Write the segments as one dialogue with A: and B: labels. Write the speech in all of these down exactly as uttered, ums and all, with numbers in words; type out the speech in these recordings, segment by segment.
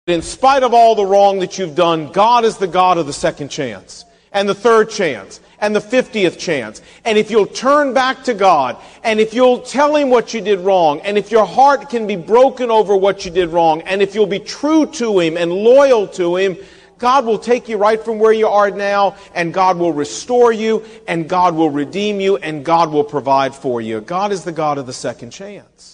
A: In spite of all the wrong that you've done, God is the God of the second chance, and the third chance, and the fiftieth chance. And if you'll turn back to God, and if you'll tell Him what you did wrong, and if your heart can be broken over what you did wrong, and if you'll be true to Him and loyal to Him, God will take you right from where you are now, and God will restore you, and God will redeem you, and God will provide for you. God is the God of the second chance.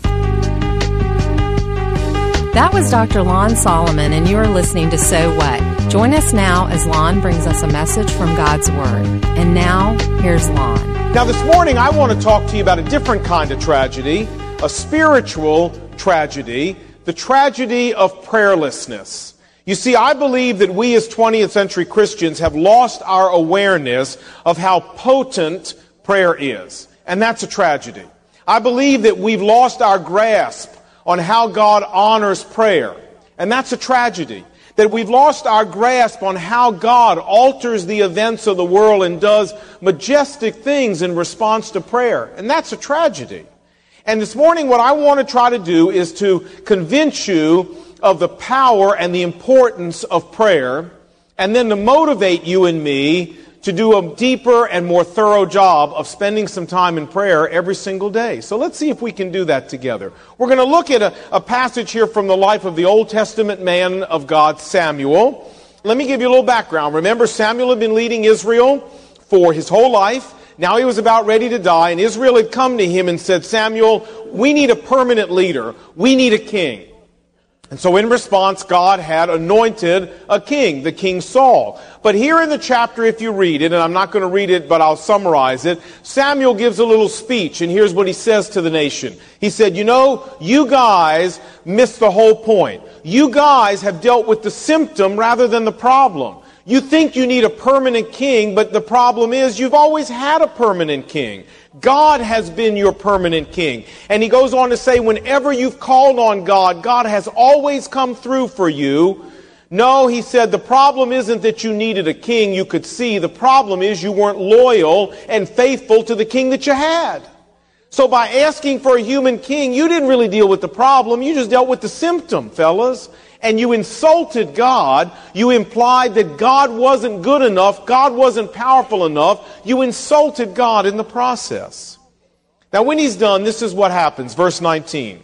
B: That was Doctor Lon Solomon, and you are listening to So What? Join us now as Lon brings us a message from God's Word. And now, here's Lon.
A: Now this morning I want to talk to you about a different kind of tragedy, a spiritual tragedy, the tragedy of prayerlessness. You see, I believe that we as twentieth century Christians have lost our awareness of how potent prayer is. And that's a tragedy. I believe that we've lost our grasp on how God honors prayer. And that's a tragedy. That we've lost our grasp on how God alters the events of the world and does majestic things in response to prayer. And that's a tragedy. And this morning what I want to try to do is to convince you of the power and the importance of prayer, and then to motivate you and me to do a deeper and more thorough job of spending some time in prayer every single day. So let's see if we can do that together. We're going to look at a, a passage here from the life of the Old Testament man of God, Samuel. Let me give you a little background. Remember, Samuel had been leading Israel for his whole life. Now he was about ready to die, and Israel had come to him and said, Samuel, we need a permanent leader. We need a king. And so in response, God had anointed a king, the King Saul. But here in the chapter, if you read it, and I'm not going to read it, but I'll summarize it, Samuel gives a little speech, and here's what he says to the nation. He said, you know, you guys missed the whole point. You guys have dealt with the symptom rather than the problem. You think you need a permanent king, but the problem is you've always had a permanent king. God has been your permanent king. And he goes on to say, whenever you've called on God, God has always come through for you. No, he said, the problem isn't that you needed a king you could see. The problem is you weren't loyal and faithful to the king that you had. So by asking for a human king, you didn't really deal with the problem. You just dealt with the symptom, fellas. And you insulted God. You implied that God wasn't good enough. God wasn't powerful enough. You insulted God in the process. Now when he's done, this is what happens. Verse nineteen.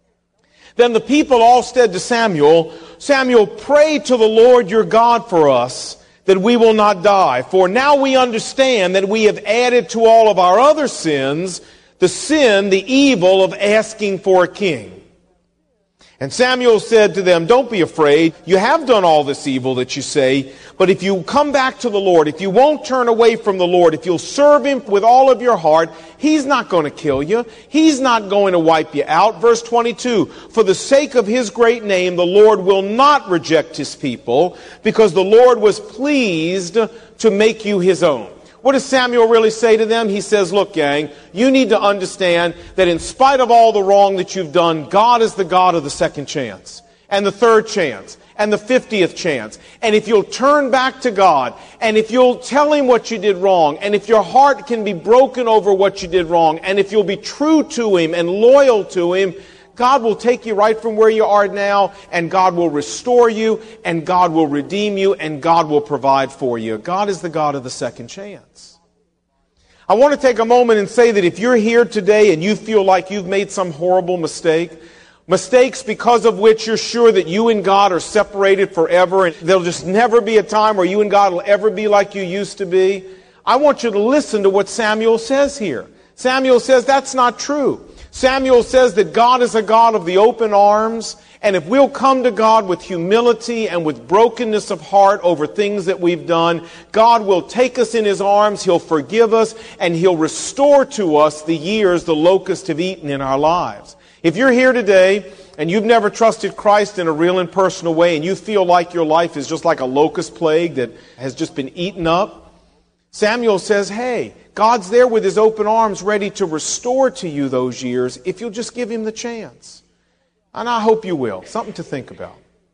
A: Then the people all said to Samuel, Samuel, pray to the Lord your God for us, that we will not die. For now we understand that we have added to all of our other sins the sin, the evil of asking for a king. And Samuel said to them, don't be afraid. You have done all this evil that you say, but if you come back to the Lord, if you won't turn away from the Lord, if you'll serve Him with all of your heart, He's not going to kill you. He's not going to wipe you out. Verse twenty-two, for the sake of His great name, the Lord will not reject His people, because the Lord was pleased to make you His own. What does Samuel really say to them? He says, look, gang, you need to understand that in spite of all the wrong that you've done, God is the God of the second chance, and the third chance, and the fiftieth chance. And if you'll turn back to God, and if you'll tell Him what you did wrong, and if your heart can be broken over what you did wrong, and if you'll be true to Him and loyal to Him, God will take you right from where you are now, and God will restore you, and God will redeem you, and God will provide for you. God is the God of the second chance. I want to take a moment and say that if you're here today and you feel like you've made some horrible mistake, mistakes because of which you're sure that you and God are separated forever, and there'll just never be a time where you and God will ever be like you used to be, I want you to listen to what Samuel says here. Samuel says that's not true. Samuel says that God is a God of the open arms, and if we'll come to God with humility and with brokenness of heart over things that we've done, God will take us in His arms, He'll forgive us, and He'll restore to us the years the locusts have eaten in our lives. If you're here today and you've never trusted Christ in a real and personal way, and you feel like your life is just like a locust plague that has just been eaten up, Samuel says, hey, God's there with His open arms ready to restore to you those years if you'll just give Him the chance. And I hope you will. Something to think about.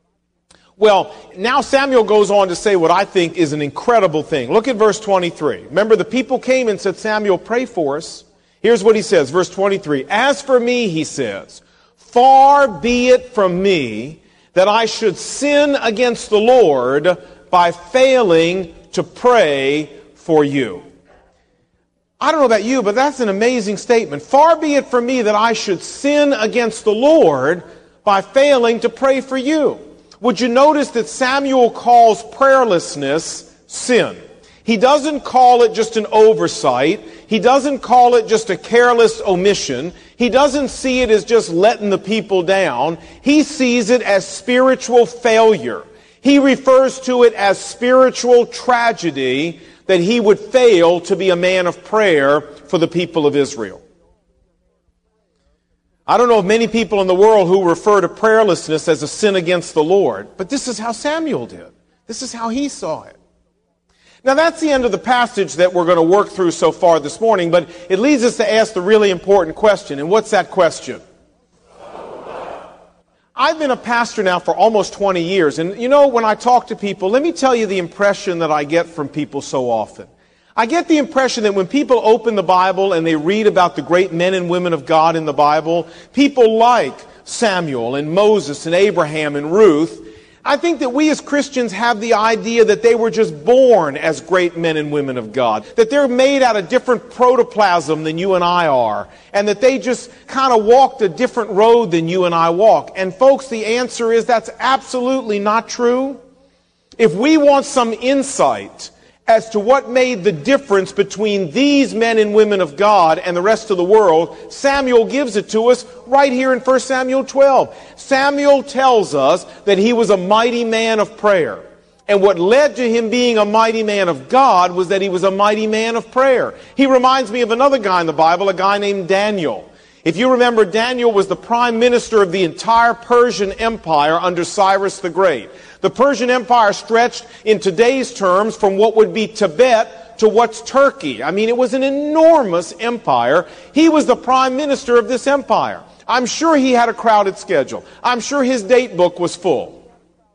A: Well, now Samuel goes on to say what I think is an incredible thing. Look at verse twenty-three. Remember, the people came and said, Samuel, pray for us. Here's what he says, verse twenty-three. As for me, he says, far be it from me that I should sin against the Lord by failing to pray for you. I don't know about you, but that's an amazing statement. Far be it from me that I should sin against the Lord by failing to pray for you. Would you notice that Samuel calls prayerlessness sin? He doesn't call it just an oversight. He doesn't call it just a careless omission. He doesn't see it as just letting the people down. He sees it as spiritual failure. He refers to it as spiritual tragedy that he would fail to be a man of prayer for the people of Israel. I don't know of many people in the world who refer to prayerlessness as a sin against the Lord, but this is how Samuel did. This is how he saw it. Now that's the end of the passage that we're going to work through so far this morning, but it leads us to ask the really important question. And what's that question? I've been a pastor now for almost twenty years, and you know, when I talk to people, let me tell you the impression that I get from people so often. I get the impression that when people open the Bible and they read about the great men and women of God in the Bible, people like Samuel and Moses and Abraham and Ruth, I think that we as Christians have the idea that they were just born as great men and women of God, that they're made out of different protoplasm than you and I are, and that they just kind of walked a different road than you and I walk. And folks, the answer is that's absolutely not true. If we want some insight as to what made the difference between these men and women of God and the rest of the world, Samuel gives it to us right here in First Samuel twelve. Samuel tells us that he was a mighty man of prayer. And what led to him being a mighty man of God was that he was a mighty man of prayer. He reminds me of another guy in the Bible, a guy named Daniel. If you remember, Daniel was the prime minister of the entire Persian Empire under Cyrus the Great. The Persian Empire stretched in today's terms from what would be Tibet to what's Turkey. I mean, it was an enormous empire. He was the prime minister of this empire. I'm sure he had a crowded schedule. I'm sure his date book was full.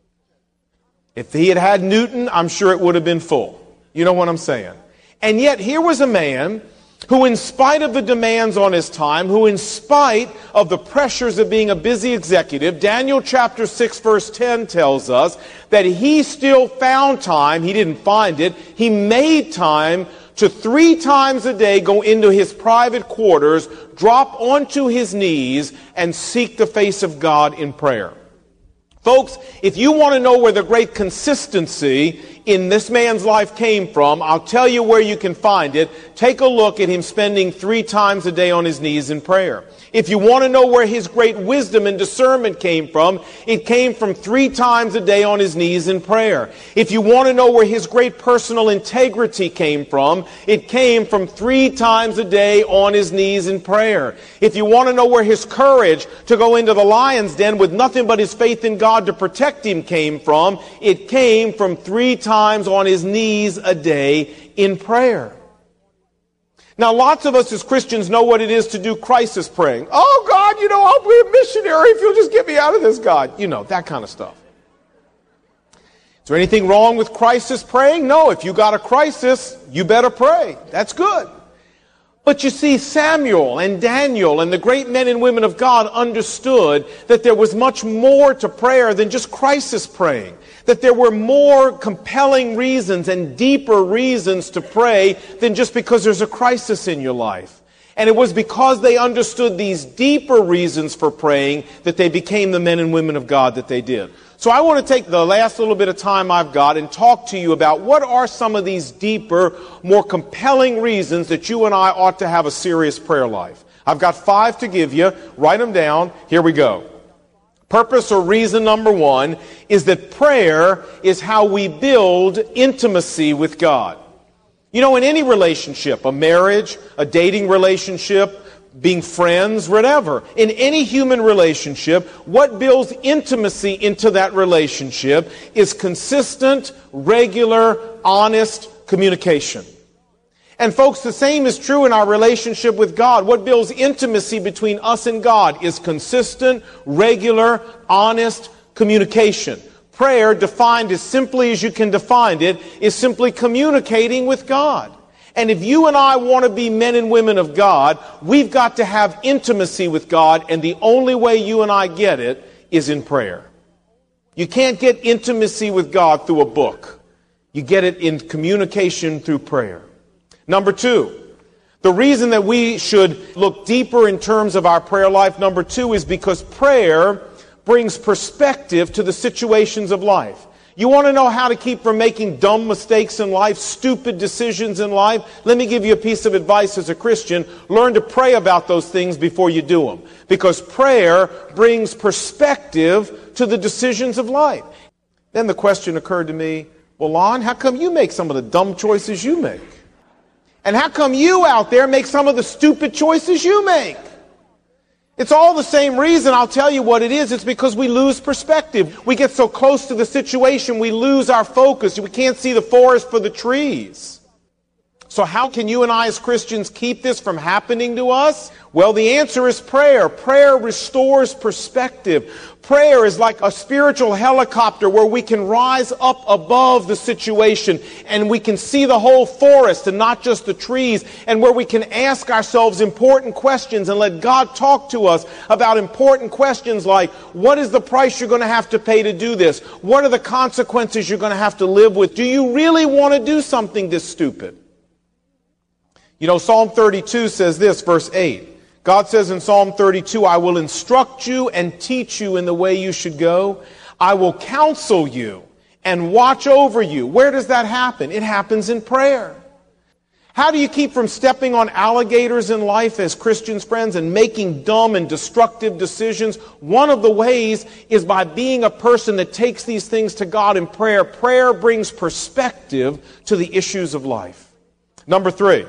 A: If he had had Newton, I'm sure it would have been full. You know what I'm saying? And yet here was a man who, in spite of the demands on his time, who in spite of the pressures of being a busy executive, Daniel chapter six verse ten tells us that he still found time, he didn't find it, he made time to three times a day go into his private quarters, drop onto his knees, and seek the face of God in prayer. Folks, if you want to know where the great consistency in this man's life came from, I'll tell you where you can find it. Take a look at him spending three times a day on his knees in prayer. If you want to know where his great wisdom and discernment came from, it came from three times a day on his knees in prayer. If you want to know where his great personal integrity came from, it came from three times a day on his knees in prayer. If you want to know where his courage to go into the lion's den with nothing but his faith in God to protect him came from, it came from three times on his knees a day in prayer. Now, lots of us as Christians know what it is to do crisis praying. Oh, God, you know, I'll be a missionary if you'll just get me out of this, God. You know, that kind of stuff. Is there anything wrong with crisis praying? No, if you got a crisis, you better pray. That's good. But you see, Samuel and Daniel and the great men and women of God understood that there was much more to prayer than just crisis praying. That there were more compelling reasons and deeper reasons to pray than just because there's a crisis in your life. And it was because they understood these deeper reasons for praying that they became the men and women of God that they did. So I want to take the last little bit of time I've got and talk to you about what are some of these deeper, more compelling reasons that you and I ought to have a serious prayer life. I've got five to give you. Write them down. Here we go. Purpose or reason number one is that prayer is how we build intimacy with God. You know, in any relationship, a marriage, a dating relationship, being friends, whatever, in any human relationship, what builds intimacy into that relationship is consistent, regular, honest communication. And folks, the same is true in our relationship with God. What builds intimacy between us and God is consistent, regular, honest communication. Prayer, defined as simply as you can define it, is simply communicating with God. And if you and I want to be men and women of God, we've got to have intimacy with God, and the only way you and I get it is in prayer. You can't get intimacy with God through a book. You get it in communication through prayer. Number two, the reason that we should look deeper in terms of our prayer life, number two, is because prayer brings perspective to the situations of life. You want to know how to keep from making dumb mistakes in life, stupid decisions in life? Let me give you a piece of advice as a Christian. Learn to pray about those things before you do them. Because prayer brings perspective to the decisions of life. Then the question occurred to me, well, Lon, how come you make some of the dumb choices you make? And how come you out there make some of the stupid choices you make? It's all the same reason. I'll tell you what it is. It's because we lose perspective. We get so close to the situation, we lose our focus. We can't see the forest for the trees. So how can you and I as Christians keep this from happening to us? Well, the answer is prayer. Prayer restores perspective. Prayer is like a spiritual helicopter where we can rise up above the situation and we can see the whole forest and not just the trees, and where we can ask ourselves important questions and let God talk to us about important questions like, what is the price you're going to have to pay to do this? What are the consequences you're going to have to live with? Do you really want to do something this stupid? You know, Psalm thirty-two says this, verse eight. God says in Psalm thirty-two, I will instruct you and teach you in the way you should go. I will counsel you and watch over you. Where does that happen? It happens in prayer. How do you keep from stepping on alligators in life as Christians, friends, and making dumb and destructive decisions? One of the ways is by being a person that takes these things to God in prayer. Prayer brings perspective to the issues of life. Number three.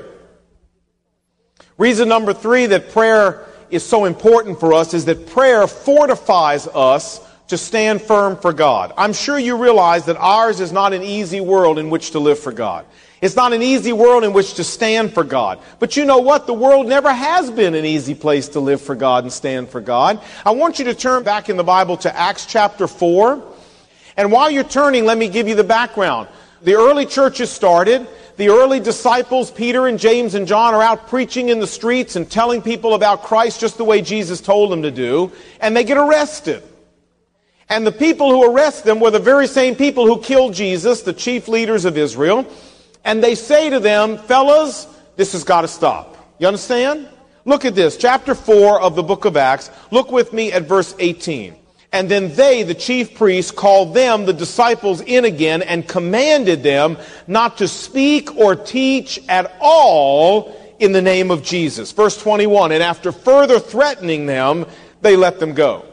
A: Reason number three that prayer is so important for us is that prayer fortifies us to stand firm for God. I'm sure you realize that ours is not an easy world in which to live for God. It's not an easy world in which to stand for God. But you know what? The world never has been an easy place to live for God and stand for God. I want you to turn back in the Bible to Acts chapter four. And while you're turning, let me give you the background. The early churches started. The early disciples, Peter and James and John, are out preaching in the streets and telling people about Christ just the way Jesus told them to do. And they get arrested. And the people who arrest them were the very same people who killed Jesus, the chief leaders of Israel. And they say to them, fellas, this has got to stop. You understand? Look at this, chapter four of the book of Acts. Look with me at verse eighteen. And then they, the chief priests, called them, the disciples, in again and commanded them not to speak or teach at all in the name of Jesus. Verse twenty-one, and after further threatening them, they let them go.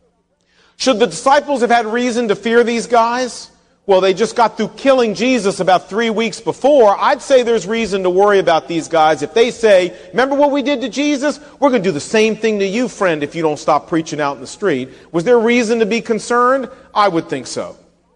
A: Should the disciples have had reason to fear these guys? Well, they just got through killing Jesus about three weeks before. I'd say there's reason to worry about these guys. If they say, remember what we did to Jesus? We're going to do the same thing to you, friend, if you don't stop preaching out in the street. Was there reason to be concerned? I would think so.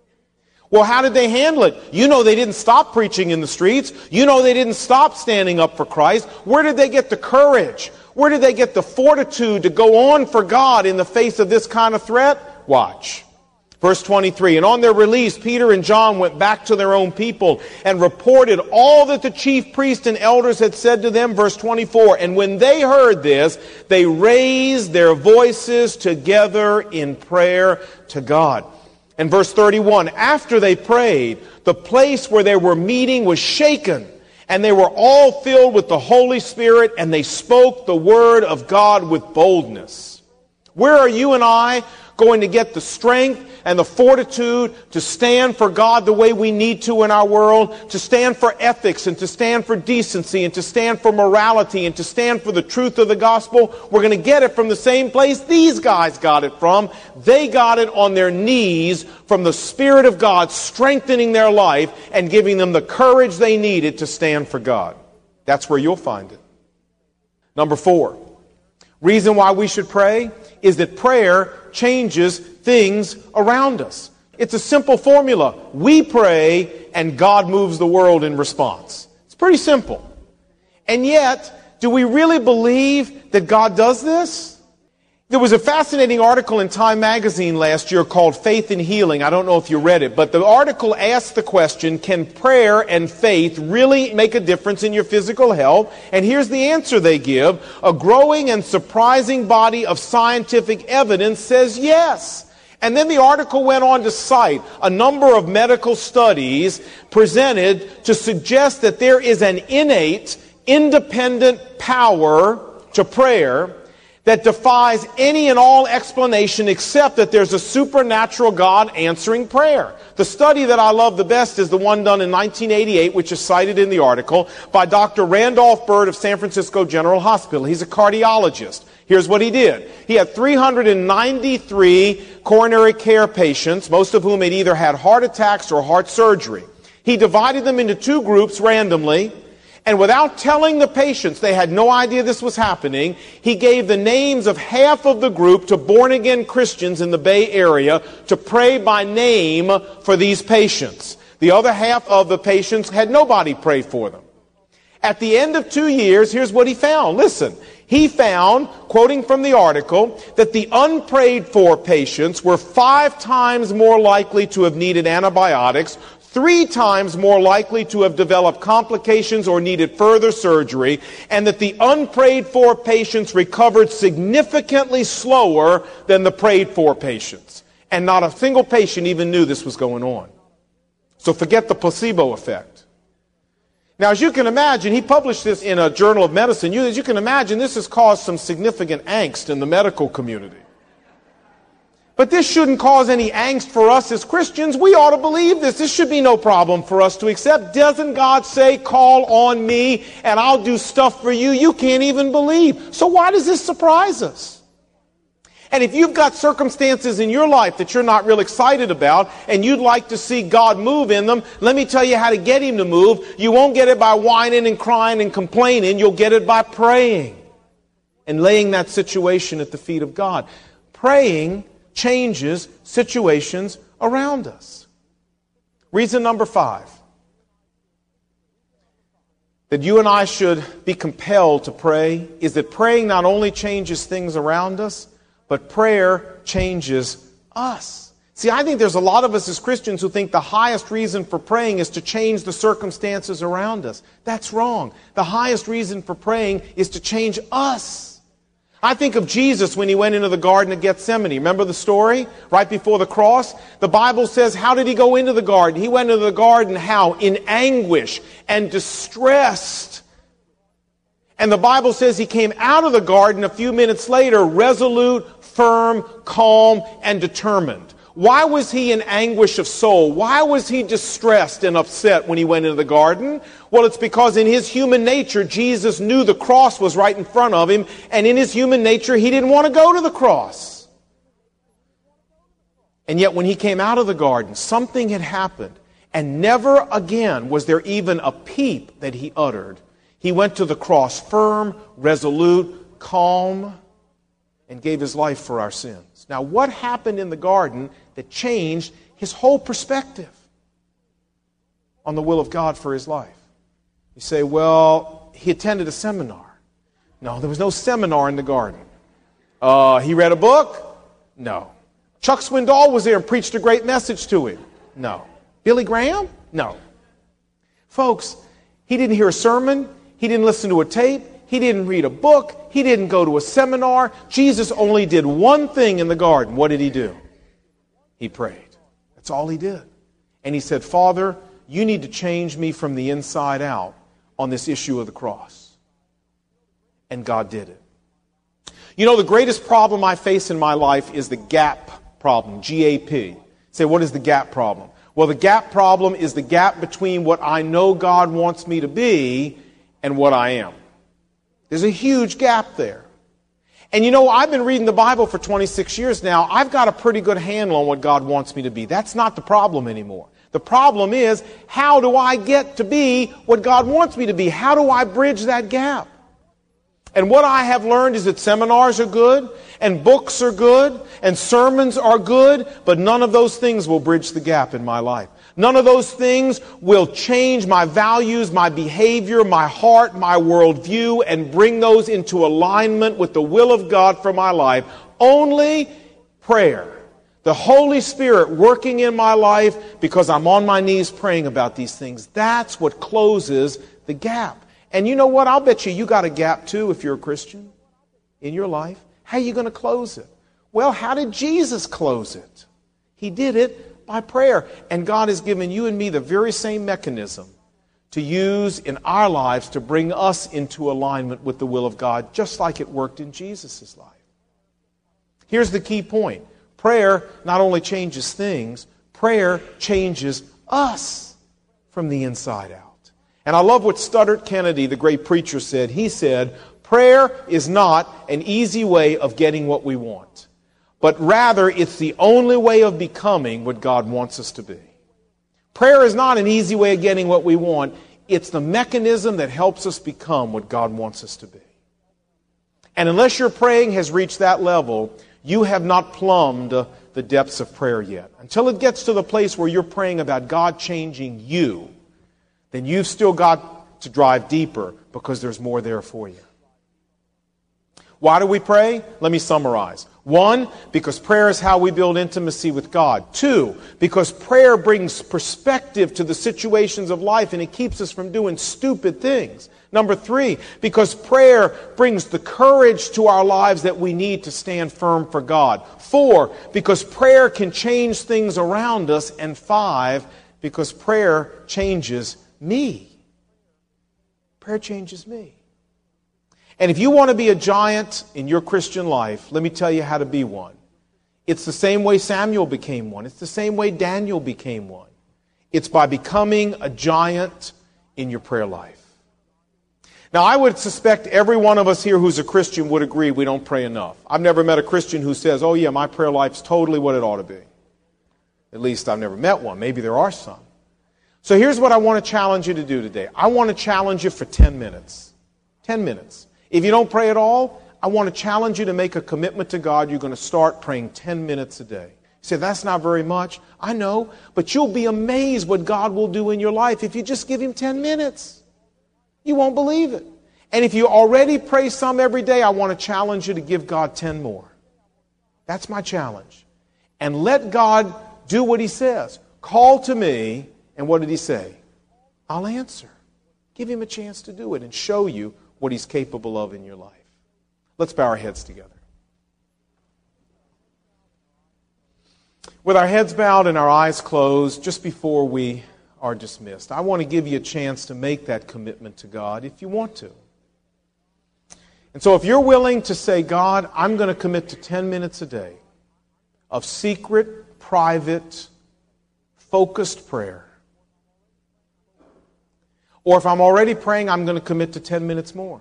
A: Well, how did they handle it? You know they didn't stop preaching in the streets. You know they didn't stop standing up for Christ. Where did they get the courage? Where did they get the fortitude to go on for God in the face of this kind of threat? Watch. Verse twenty-three, and on their release, Peter and John went back to their own people and reported all that the chief priests and elders had said to them. Verse twenty-four, and when they heard this, they raised their voices together in prayer to God. And verse thirty-one, after they prayed, the place where they were meeting was shaken, and they were all filled with the Holy Spirit, and they spoke the word of God with boldness. Where are you and I going to get the strength and the fortitude to stand for God the way we need to in our world, to stand for ethics and to stand for decency and to stand for morality and to stand for the truth of the gospel? We're going to get it from the same place these guys got it from. They got it on their knees from the Spirit of God strengthening their life and giving them the courage they needed to stand for God. That's where you'll find it. Number four, reason why we should pray is that prayer changes things around us. It's a simple formula. We pray and God moves the world in response. It's pretty simple. And yet, do we really believe that God does this? There was a fascinating article in Time magazine last year called Faith and Healing. I don't know if you read it, but the article asked the question, can prayer and faith really make a difference in your physical health? And here's the answer they give. A growing and surprising body of scientific evidence says yes. And then the article went on to cite a number of medical studies presented to suggest that there is an innate, independent power to prayer that defies any and all explanation except that there's a supernatural God answering prayer. The study that I love the best is the one done in nineteen eighty-eight, which is cited in the article, by Doctor Randolph Bird of San Francisco General Hospital. He's a cardiologist. Here's what he did. He had three hundred ninety-three coronary care patients, most of whom had either had heart attacks or heart surgery. He divided them into two groups randomly, and without telling the patients, they had no idea this was happening, he gave the names of half of the group to born-again Christians in the Bay Area to pray by name for these patients. The other half of the patients had nobody pray for them. At the end of two years, here's what he found. Listen, he found, quoting from the article, that the unprayed for patients were five times more likely to have needed antibiotics, three times more likely to have developed complications or needed further surgery, and that the unprayed for patients recovered significantly slower than the prayed for patients. And not a single patient even knew this was going on. So forget the placebo effect. Now, as you can imagine, he published this in a journal of medicine. You, as you can imagine, this has caused some significant angst in the medical community. But this shouldn't cause any angst for us as Christians. We ought to believe this. This should be no problem for us to accept. Doesn't God say, call on me and I'll do stuff for you you can't even believe? So why does this surprise us? And if you've got circumstances in your life that you're not real excited about and you'd like to see God move in them, let me tell you how to get Him to move. You won't get it by whining and crying and complaining. You'll get it by praying and laying that situation at the feet of God. Praying changes situations around us. Reason number five, that you and I should be compelled to pray, is that praying not only changes things around us, but prayer changes us. See, I think there's a lot of us as Christians who think the highest reason for praying is to change the circumstances around us. That's wrong. The highest reason for praying is to change us. I think of Jesus when he went into the Garden of Gethsemane. Remember the story? Right before the cross? The Bible says, how did he go into the garden? He went into the garden how? In anguish and distressed. And the Bible says he came out of the garden a few minutes later, resolute, firm, calm, and determined. Why was he in anguish of soul? Why was he distressed and upset when he went into the garden? Well, it's because in his human nature, Jesus knew the cross was right in front of him, and in his human nature, he didn't want to go to the cross. And yet when he came out of the garden, something had happened, and never again was there even a peep that he uttered. He went to the cross firm, resolute, calm, and gave his life for our sins. Now, what happened in the garden that changed his whole perspective on the will of God for his life? You say, well, he attended a seminar. No, there was no seminar in the garden. Uh, he read a book? No. Chuck Swindoll was there and preached a great message to him? No. Billy Graham? No. Folks, he didn't hear a sermon. He didn't listen to a tape. He didn't read a book. He didn't go to a seminar. Jesus only did one thing in the garden. What did he do? He prayed. That's all he did. And he said, Father, you need to change me from the inside out on this issue of the cross. And God did it. You know, the greatest problem I face in my life is the gap problem, G A P. Say, what is the gap problem? Well, the gap problem is the gap between what I know God wants me to be and what I am. There's a huge gap there. And you know, I've been reading the Bible for twenty-six years now. I've got a pretty good handle on what God wants me to be. That's not the problem anymore. The problem is, how do I get to be what God wants me to be? How do I bridge that gap? And what I have learned is that seminars are good, and books are good, and sermons are good, but none of those things will bridge the gap in my life. None of those things will change my values, my behavior, my heart, my worldview, and bring those into alignment with the will of God for my life. Only prayer. The Holy Spirit working in my life because I'm on my knees praying about these things. That's what closes the gap. And you know what? I'll bet you you got a gap too if you're a Christian in your life. How are you going to close it? Well, how did Jesus close it? He did it by prayer. And God has given you and me the very same mechanism to use in our lives to bring us into alignment with the will of God, just like it worked in Jesus' life. Here's the key point. Prayer not only changes things, prayer changes us from the inside out. And I love what Studdert Kennedy, the great preacher, said. He said, prayer is not an easy way of getting what we want, but rather it's the only way of becoming what God wants us to be. Prayer is not an easy way of getting what we want. It's the mechanism that helps us become what God wants us to be. And unless your praying has reached that level, you have not plumbed the depths of prayer yet. Until it gets to the place where you're praying about God changing you, then you've still got to drive deeper because there's more there for you. Why do we pray? Let me summarize. One, because prayer is how we build intimacy with God. Two, because prayer brings perspective to the situations of life and it keeps us from doing stupid things. Number three, because prayer brings the courage to our lives that we need to stand firm for God. Four, because prayer can change things around us. And five, because prayer changes me. Prayer changes me. And if you want to be a giant in your Christian life, let me tell you how to be one. It's the same way Samuel became one. It's the same way Daniel became one. It's by becoming a giant in your prayer life. Now, I would suspect every one of us here who's a Christian would agree we don't pray enough. I've never met a Christian who says, oh yeah, my prayer life's totally what it ought to be. At least I've never met one. Maybe there are some. So here's what I want to challenge you to do today. I want to challenge you for ten minutes. ten minutes. If you don't pray at all, I want to challenge you to make a commitment to God. You're going to start praying ten minutes a day. You say, that's not very much. I know, but you'll be amazed what God will do in your life if you just give Him ten minutes. You won't believe it. And if you already pray some every day, I want to challenge you to give God ten more. That's my challenge. And let God do what He says. Call to me, and what did He say? I'll answer. Give Him a chance to do it and show you what He's capable of in your life. Let's bow our heads together. With our heads bowed and our eyes closed, just before we are dismissed, I want to give you a chance to make that commitment to God if you want to. And so if you're willing to say, God, I'm going to commit to ten minutes a day of secret, private, focused prayer. Or if I'm already praying, I'm going to commit to ten minutes more.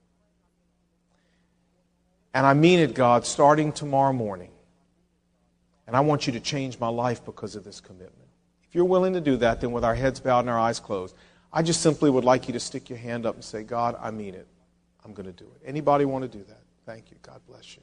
A: And I mean it, God, starting tomorrow morning. And I want you to change my life because of this commitment. If you're willing to do that, then with our heads bowed and our eyes closed, I just simply would like you to stick your hand up and say, God, I mean it. I'm going to do it. Anybody want to do that? Thank you. God bless you.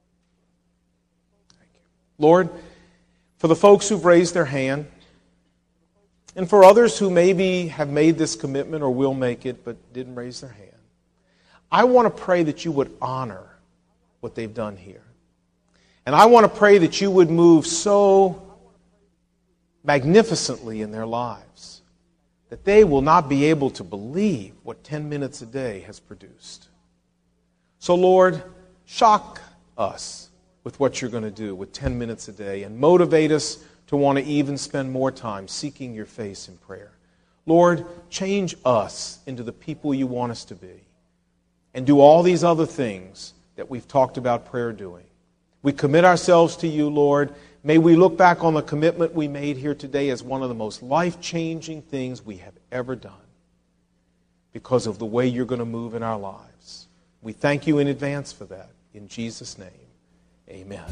A: Thank you. Lord, for the folks who've raised their hand, and for others who maybe have made this commitment or will make it but didn't raise their hand, I want to pray that you would honor what they've done here. And I want to pray that you would move so magnificently in their lives that they will not be able to believe what ten minutes a day has produced. So Lord, shock us with what you're going to do with ten minutes a day and motivate us to want to even spend more time seeking your face in prayer. Lord, change us into the people you want us to be and do all these other things that we've talked about prayer doing. We commit ourselves to you, Lord. May we look back on the commitment we made here today as one of the most life-changing things we have ever done because of the way you're going to move in our lives. We thank you in advance for that. In Jesus' name, amen.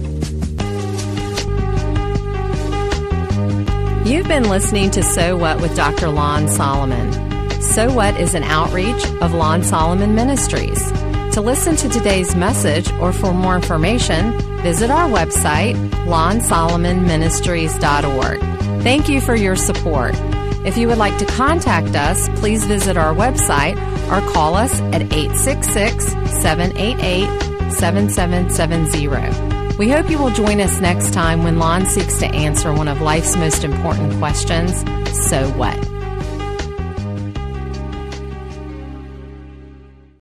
B: You've been listening to So What with Doctor Lon Solomon. So What is an outreach of Lon Solomon Ministries. To listen to today's message or for more information, visit our website, lon solomon ministries dot org. Thank you for your support. If you would like to contact us, please visit our website or call us at eight six six, seven eight eight, seven seven seven zero. We hope you will join us next time when Lon seeks to answer one of life's most important questions, so what?